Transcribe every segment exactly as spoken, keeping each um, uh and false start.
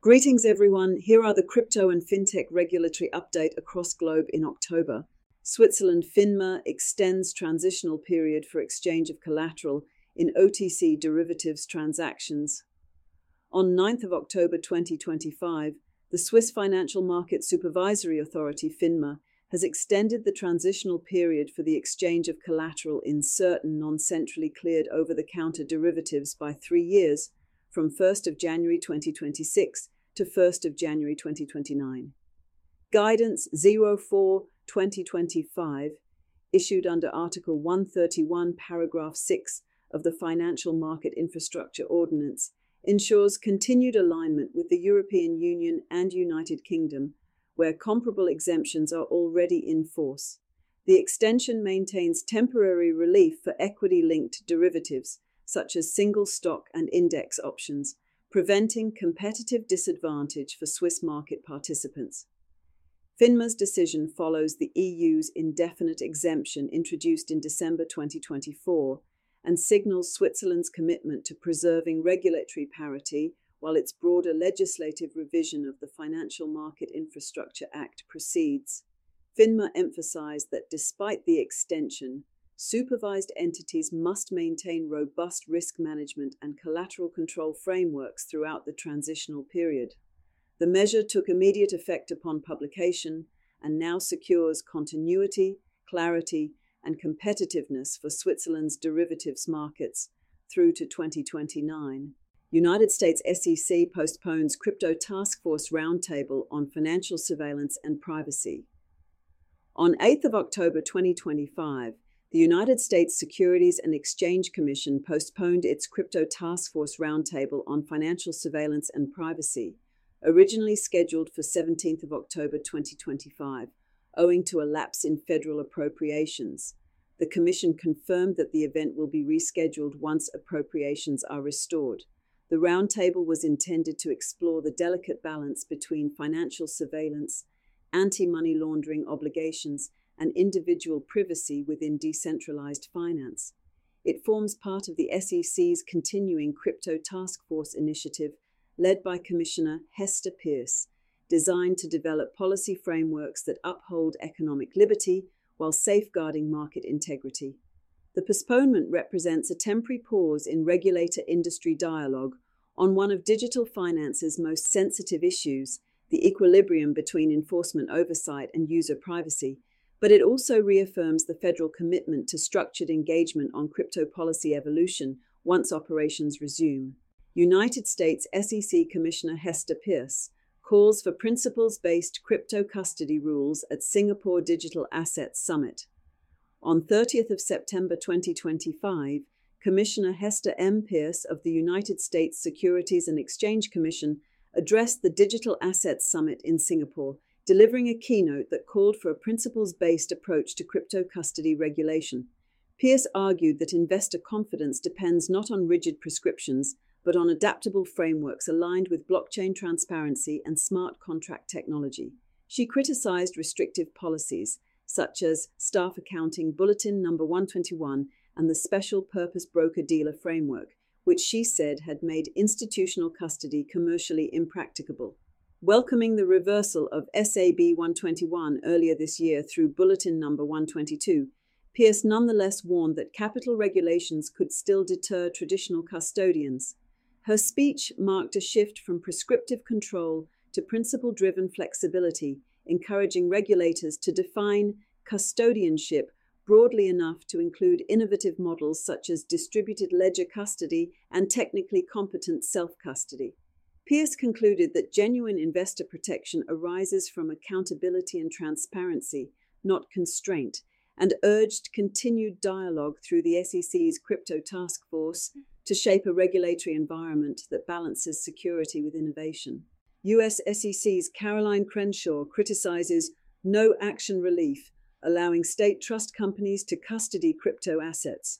Greetings everyone, here are the crypto and fintech regulatory update across globe in October. Switzerland FINMA extends transitional period for exchange of collateral in O T C derivatives transactions. On ninth of October twenty twenty-five, the Swiss Financial Market Supervisory Authority FINMA has extended the transitional period for the exchange of collateral in certain non-centrally cleared over-the-counter derivatives by three years, from first of January twenty twenty-six to first of January twenty twenty-nine. Guidance zero four dash twenty twenty-five, issued under Article one thirty-one, Paragraph six of the Financial Market Infrastructure Ordinance, ensures continued alignment with the European Union and United Kingdom, where comparable exemptions are already in force. The extension maintains temporary relief for equity-linked derivatives, such as single stock and index options, preventing competitive disadvantage for Swiss market participants. FINMA's decision follows the E U's indefinite exemption introduced in December twenty twenty-four and signals Switzerland's commitment to preserving regulatory parity while its broader legislative revision of the Financial Market Infrastructure Act proceeds. FINMA emphasized that despite the extension, supervised entities must maintain robust risk management and collateral control frameworks throughout the transitional period. The measure took immediate effect upon publication and now secures continuity, clarity, and competitiveness for Switzerland's derivatives markets through to twenty twenty-nine. United States S E C postpones Crypto Task Force Roundtable on Financial Surveillance and Privacy. On eighth of October twenty twenty-five, the United States Securities and Exchange Commission postponed its Crypto Task Force Roundtable on Financial Surveillance and Privacy, originally scheduled for seventeenth of October twenty twenty-five, owing to a lapse in federal appropriations. The Commission confirmed that the event will be rescheduled once appropriations are restored. The roundtable was intended to explore the delicate balance between financial surveillance, anti-money laundering obligations, and individual privacy within decentralized finance. It forms part of the S E C's continuing Crypto Task Force initiative, led by Commissioner Hester Peirce, designed to develop policy frameworks that uphold economic liberty while safeguarding market integrity. The postponement represents a temporary pause in regulator-industry dialogue on one of digital finance's most sensitive issues, the equilibrium between enforcement oversight and user privacy, but it also reaffirms the federal commitment to structured engagement on crypto policy evolution once operations resume. United States S E C Commissioner Hester Peirce calls for principles-based crypto custody rules at Singapore Digital Assets Summit. On thirtieth of September twenty twenty-five, Commissioner Hester M. Peirce of the United States Securities and Exchange Commission addressed the Digital Assets Summit in Singapore, delivering a keynote that called for a principles-based approach to crypto custody regulation. Peirce argued that investor confidence depends not on rigid prescriptions, but on adaptable frameworks aligned with blockchain transparency and smart contract technology. She criticized restrictive policies, such as Staff Accounting Bulletin number one twenty-one and the Special Purpose Broker-Dealer Framework, which she said had made institutional custody commercially impracticable. Welcoming the reversal of S A B one twenty-one earlier this year through Bulletin number one twenty-two, Peirce nonetheless warned that capital regulations could still deter traditional custodians. Her speech marked a shift from prescriptive control to principle-driven flexibility, encouraging regulators to define custodianship broadly enough to include innovative models such as distributed ledger custody and technically competent self-custody. Peirce concluded that genuine investor protection arises from accountability and transparency, not constraint, and urged continued dialogue through the S E C's Crypto Task Force to shape a regulatory environment that balances security with innovation. U S S E C's Caroline Crenshaw criticizes no-action relief, allowing state trust companies to custody crypto assets.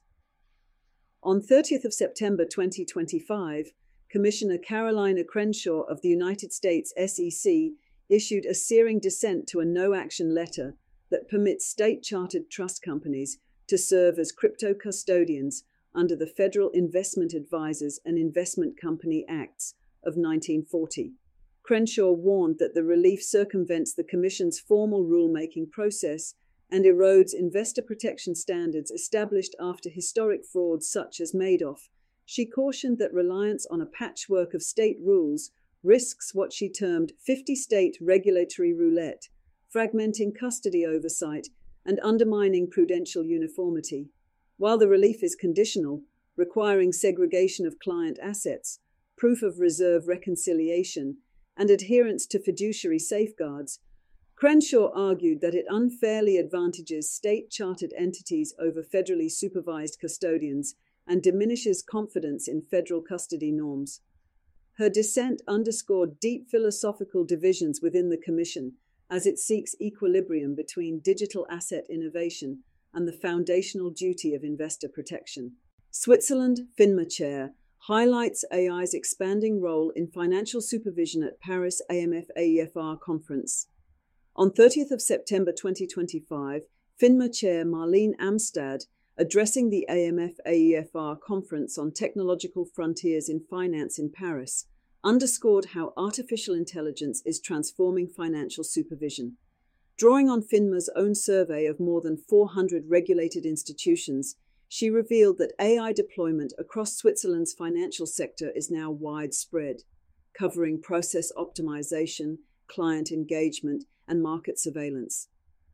On thirtieth of September twenty twenty-five, Commissioner Carolina Crenshaw of the United States S E C issued a searing dissent to a no-action letter that permits state-chartered trust companies to serve as crypto custodians under the Federal Investment Advisors and Investment Company Acts of nineteen forty. Crenshaw warned that the relief circumvents the Commission's formal rulemaking process and erodes investor protection standards established after historic frauds such as Madoff. She cautioned that reliance on a patchwork of state rules risks what she termed fifty-state regulatory roulette, fragmenting custody oversight and undermining prudential uniformity. While the relief is conditional, requiring segregation of client assets, proof of reserve reconciliation, and adherence to fiduciary safeguards, Crenshaw argued that it unfairly advantages state-chartered entities over federally supervised custodians and diminishes confidence in federal custody norms. Her dissent underscored deep philosophical divisions within the Commission as it seeks equilibrium between digital asset innovation and the foundational duty of investor protection. Switzerland FINMA Chair highlights A I's expanding role in financial supervision at Paris A M F A E F R conference. On thirtieth of September twenty twenty-five, FINMA Chair Marlene Amstad, addressing the A M F A E F R conference on technological frontiers in finance in Paris, underscored how artificial intelligence is transforming financial supervision. Drawing on FINMA's own survey of more than four hundred regulated institutions, she revealed that A I deployment across Switzerland's financial sector is now widespread, covering process optimization, client engagement, and market surveillance.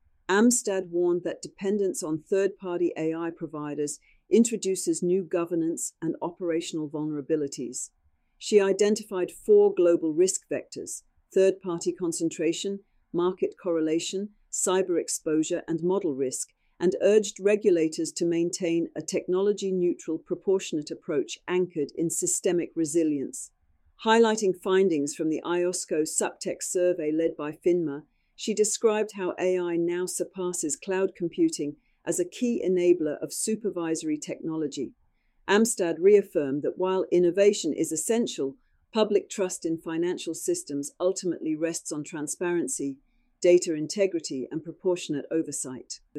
Amstad warned that dependence on third-party A I providers introduces new governance and operational vulnerabilities. She identified four global risk vectors: third-party concentration, market correlation, cyber exposure, and model risk, and urged regulators to maintain a technology-neutral, proportionate approach anchored in systemic resilience. Highlighting findings from the I O S C O Subtech survey led by FINMA, she described how A I now surpasses cloud computing as a key enabler of supervisory technology. Amstad reaffirmed that while innovation is essential, public trust in financial systems ultimately rests on transparency, data integrity, and proportionate oversight.